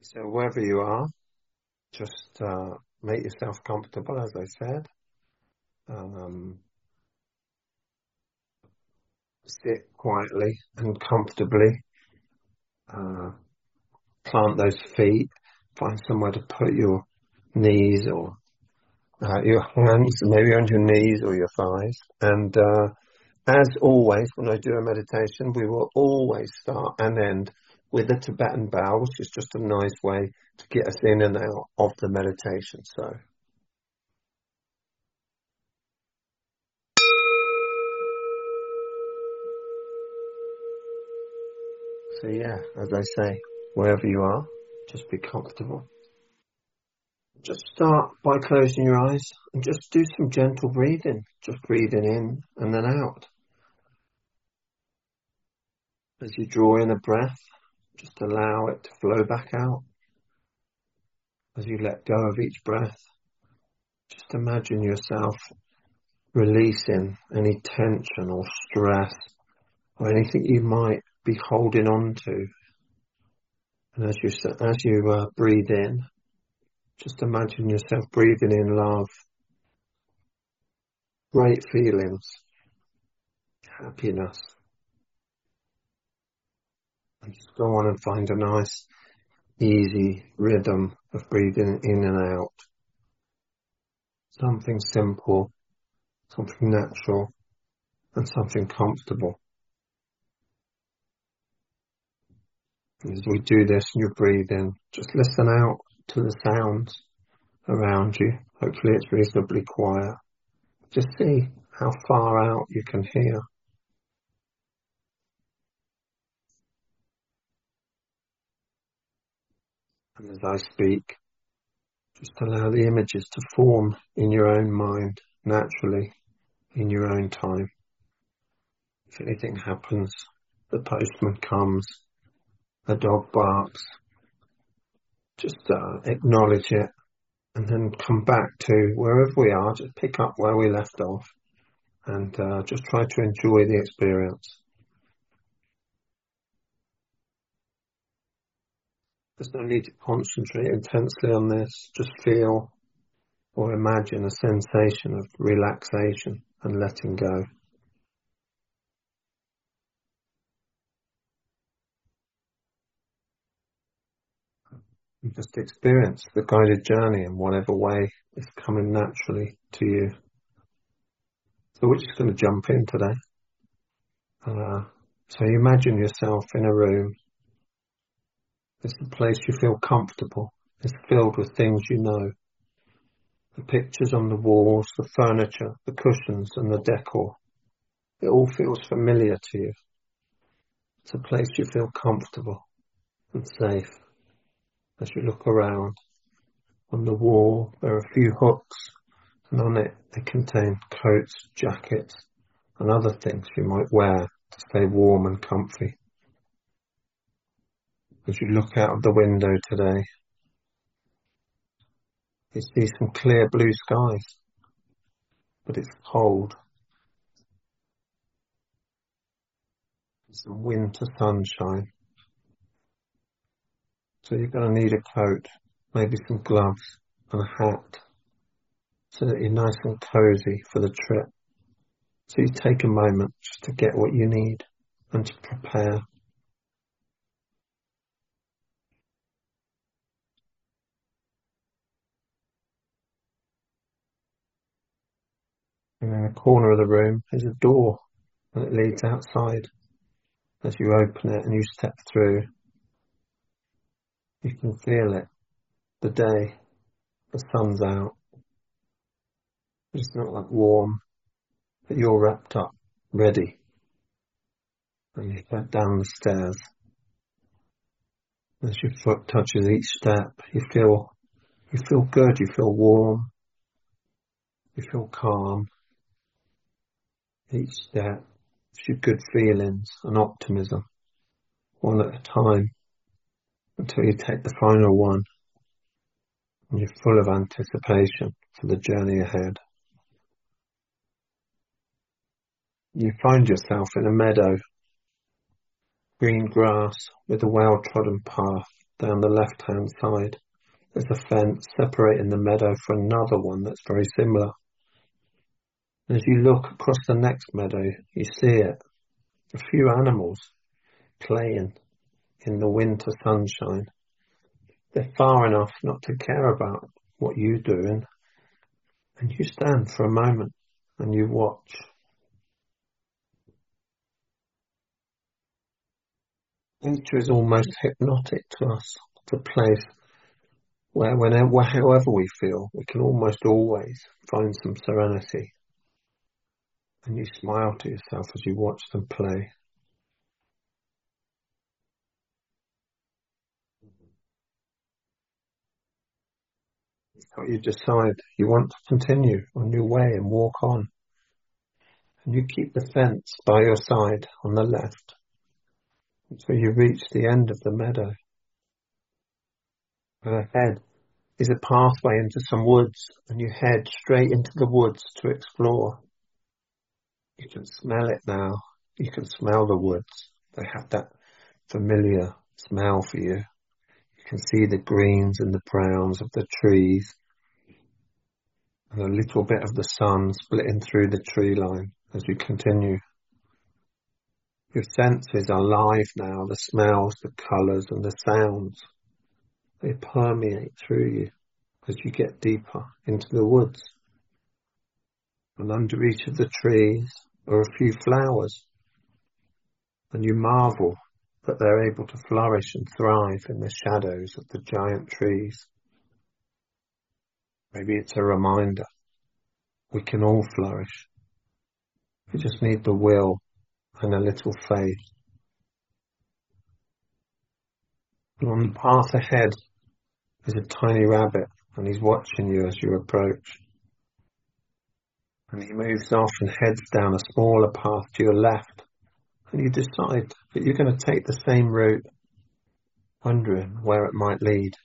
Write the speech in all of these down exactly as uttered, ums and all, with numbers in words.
So wherever you are, just uh, make yourself comfortable, as I said. Um, sit quietly and comfortably. Uh, plant those feet. Find somewhere to put your knees or uh, your hands, maybe on your knees or your thighs. And uh, as always, when I do a meditation, we will always start and end with a Tibetan bow, which is just a nice way to get us in and out of the meditation. So. So yeah, as I say, wherever you are, just be comfortable. Just start by closing your eyes and just do some gentle breathing. Just breathing in and then out. As you draw in a breath, just allow it to flow back out. As you let go of each breath, just imagine yourself releasing any tension or stress or anything you might be holding on to. And as you, as you uh, breathe in, just imagine yourself breathing in love, great feelings, happiness. And just go on and find a nice, easy rhythm of breathing in and out. Something simple, something natural, and something comfortable. As we do this and you breathe in, just listen out to the sounds around you. Hopefully it's reasonably quiet. Just see how far out you can hear. And as I speak, just allow the images to form in your own mind, naturally, in your own time. If anything happens, the postman comes, a dog barks, just uh, acknowledge it and then come back to wherever we are, just pick up where we left off and uh, just try to enjoy the experience. There's no need to concentrate intensely on this, just feel or imagine a sensation of relaxation and letting go. And just experience the guided journey in whatever way is coming naturally to you. So we're just going to jump in today. Uh, so you imagine yourself in a room. It's a place you feel comfortable. It's filled with things you know. The pictures on the walls, the furniture, the cushions and the decor. It all feels familiar to you. It's a place you feel comfortable and safe. As you look around, on the wall there are a few hooks, and on it they contain coats, jackets and other things you might wear to stay warm and comfy. As you look out of the window today, you see some clear blue skies, but it's cold. Some winter sunshine. So you're going to need a coat, maybe some gloves and a hat, so that you're nice and cozy for the trip. So you take a moment just to get what you need and to prepare. And in the corner of the room is a door and it leads outside. As you open it and you step through, you can feel it. The day, the sun's out. It's not like warm, but you're wrapped up, ready. And you head down the stairs. As your foot touches each step, you feel you feel good, you feel warm, you feel calm. Each step gives you good feelings and optimism, one at a time, until you take the final one and you're full of anticipation for the journey ahead. You find yourself in a meadow, green grass with a well-trodden path down the left-hand side, there's a fence separating the meadow from another one that's very similar. And as you look across the next meadow, you see it. A few animals playing in the winter sunshine. They're far enough not to care about what you're doing. And you stand for a moment and you watch. Nature is almost hypnotic to us. It's a place where whenever, however we feel, we can almost always find some serenity. And you smile to yourself as you watch them play. So you decide you want to continue on your way and walk on. And you keep the fence by your side on the left until you reach the end of the meadow. And ahead is a pathway into some woods, and you head straight into the woods to explore. You can smell it now. You can smell the woods. They have that familiar smell for you. You can see the greens and the browns of the trees and a little bit of the sun splitting through the tree line as you continue. Your senses are live now, the smells, the colours and the sounds. They permeate through you as you get deeper into the woods. And under each of the trees are a few flowers. And you marvel that they're able to flourish and thrive in the shadows of the giant trees. Maybe it's a reminder we can all flourish. We just need the will and a little faith. And on the path ahead is a tiny rabbit, and he's watching you as you approach. And he moves off and heads down a smaller path to your left. And you decide that you're going to take the same route, wondering where it might lead.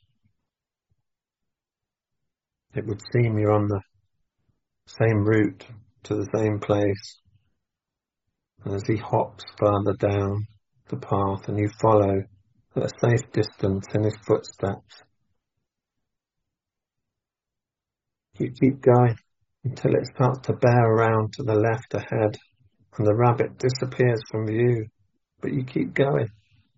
It would seem you're on the same route to the same place. And as he hops further down the path and you follow at a safe distance in his footsteps, you keep going until it starts to bear around to the left ahead and the rabbit disappears from view, but you keep going.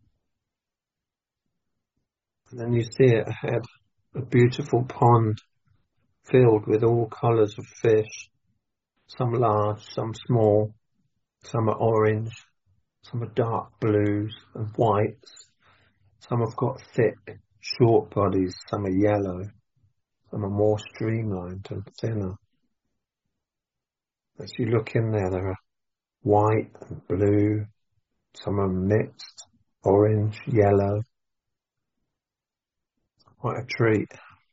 And then you see it ahead, a beautiful pond filled with all colours of fish, some large, some small, some are orange, some are dark blues and whites, some have got thick, short bodies, some are yellow, some are more streamlined and thinner. As you look in there, there are white and blue, some are mixed, orange, yellow. Quite a treat.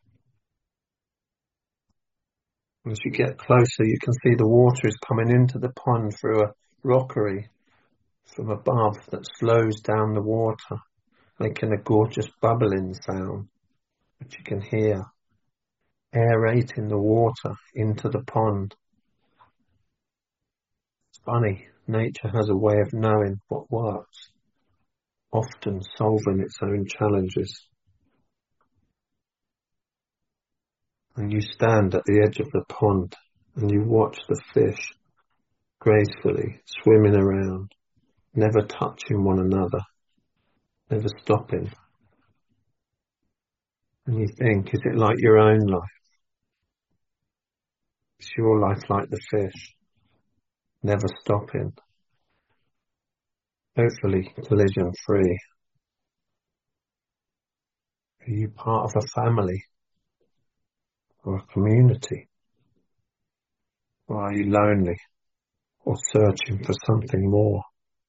And as you get closer, you can see the water is coming into the pond through a rockery from above that slows down the water, making a gorgeous bubbling sound, which you can hear, aerating the water into the pond. It's funny, nature has a way of knowing what works, often solving its own challenges. And you stand at the edge of the pond and you watch the fish gracefully swimming around, never touching one another, never stopping. And you think, is it like your own life? Is your life like the fish, never stopping? Hopefully collision free. Are you part of a family or a community? Or are you lonely or searching for something more?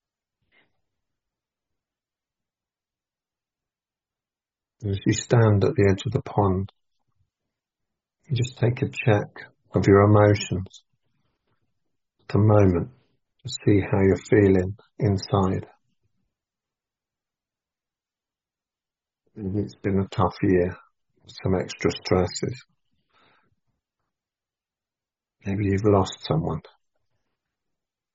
And as you stand at the edge of the pond, you just take a check of your emotions at the moment to see how you're feeling inside. Maybe it's been a tough year, some extra stresses. Maybe you've lost someone.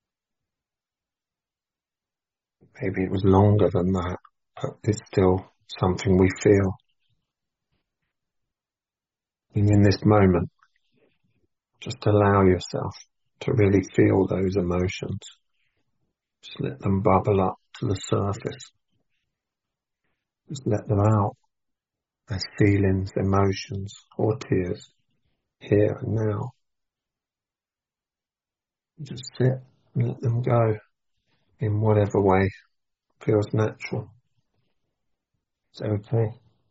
Maybe it was longer than that, but it's still something we feel. And in this moment, just allow yourself to really feel those emotions. Just let them bubble up to the surface. Just let them out as feelings, emotions, or tears, here and now. Just sit and let them go in whatever way feels natural. It's okay.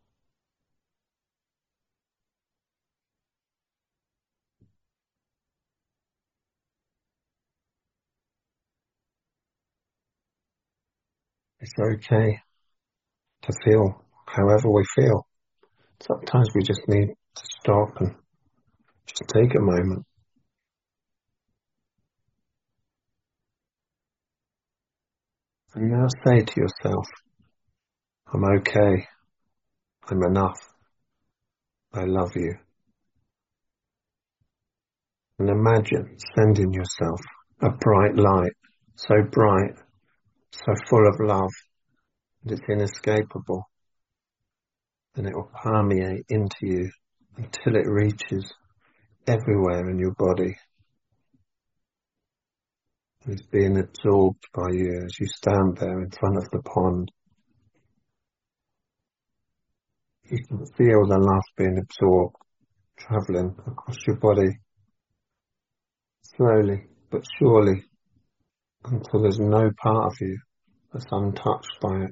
It's okay to feel however we feel. Sometimes we just need to stop and just take a moment. And now say to yourself, I'm okay. I'm enough. I love you. And imagine sending yourself a bright light, so bright, so full of love, that it's inescapable. And it will permeate into you until it reaches everywhere in your body. And it's being absorbed by you as you stand there in front of the pond. You can feel the love being absorbed, travelling across your body, slowly but surely, until there's no part of you that's untouched by it.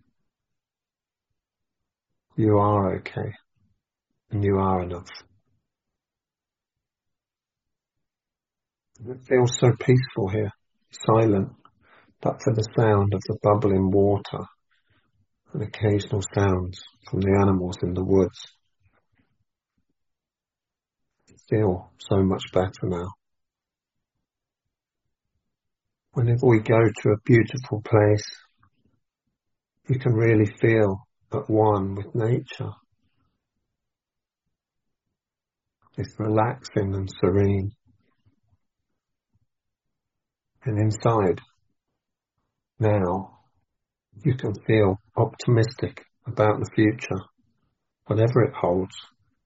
You are okay, and you are enough. It feels so peaceful here, silent, but for the sound of the bubbling water and occasional sounds from the animals in the woods. I feel so much better now. Whenever we go to a beautiful place, you can really feel at one with nature. It's relaxing and serene. And inside, now, you can feel optimistic about the future, whatever it holds.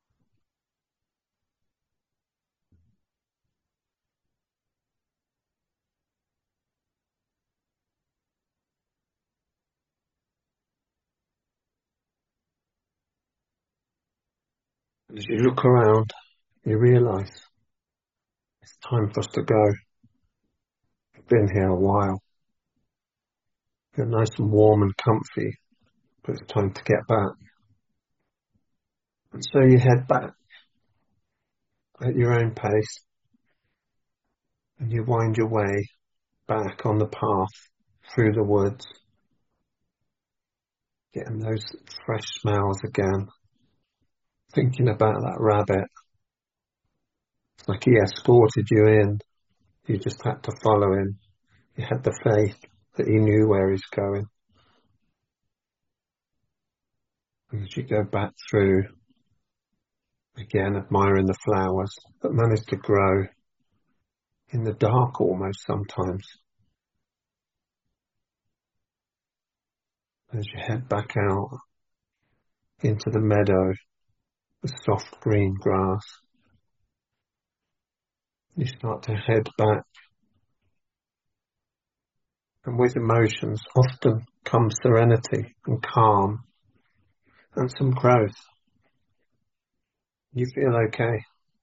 As you look around, you realise it's time for us to go. We've been here a while. You're nice and warm and comfy, but it's time to get back. And so you head back at your own pace, and you wind your way back on the path through the woods, getting those fresh smells again, thinking about that rabbit. It's like he escorted you in. You just had to follow him. You had the faith that he knew where he's going. And as you go back through, again admiring the flowers that manage to grow in the dark almost sometimes. As you head back out into the meadow, the soft green grass, you start to head back. And with emotions often comes serenity and calm and some growth. You feel okay,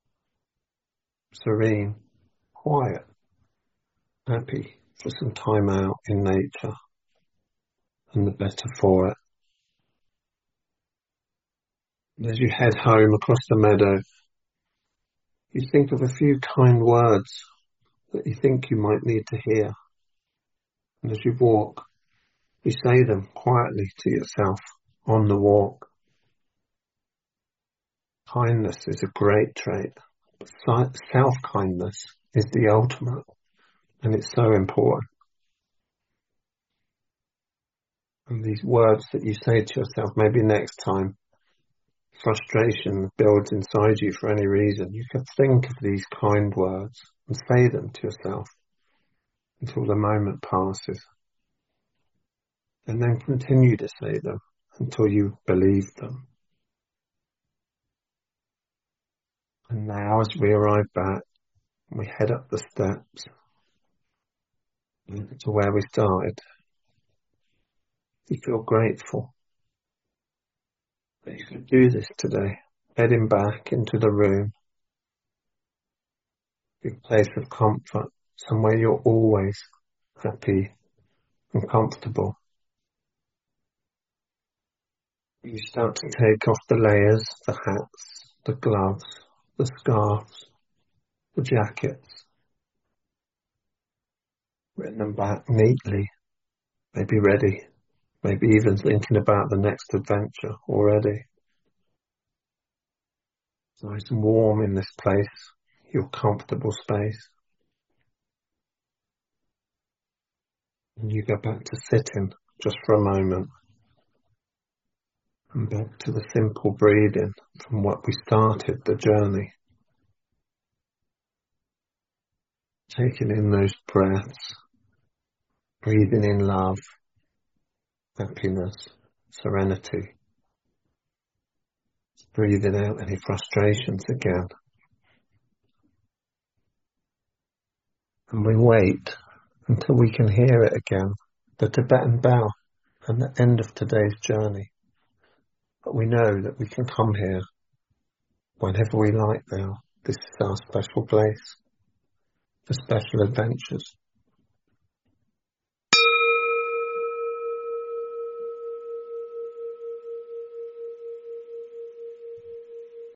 serene, quiet, happy for some time out in nature, and the better for it. And as you head home across the meadow, you think of a few kind words that you think you might need to hear. And as you walk, you say them quietly to yourself on the walk. Kindness is a great trait, but self-kindness is the ultimate, and it's so important. And these words that you say to yourself, maybe next time frustration builds inside you for any reason, you can think of these kind words and say them to yourself until the moment passes. And then continue to say them until you believe them. And now as we arrive back, we head up the steps to where we started. You feel grateful that you could do this today. Heading back into the room, your place of comfort, somewhere you're always happy and comfortable. You start to take off the layers, the hats, the gloves, the scarves, the jackets. Bring them back neatly, maybe ready, maybe even thinking about the next adventure already. It's nice and warm in this place, your comfortable space. And you go back to sitting just for a moment. And back to the simple breathing from what we started the journey. Taking in those breaths, breathing in love, happiness, serenity. Breathing out any frustrations again. And we wait until we can hear it again, the Tibetan bell, and the end of today's journey. But we know that we can come here whenever we like now. This is our special place for special adventures.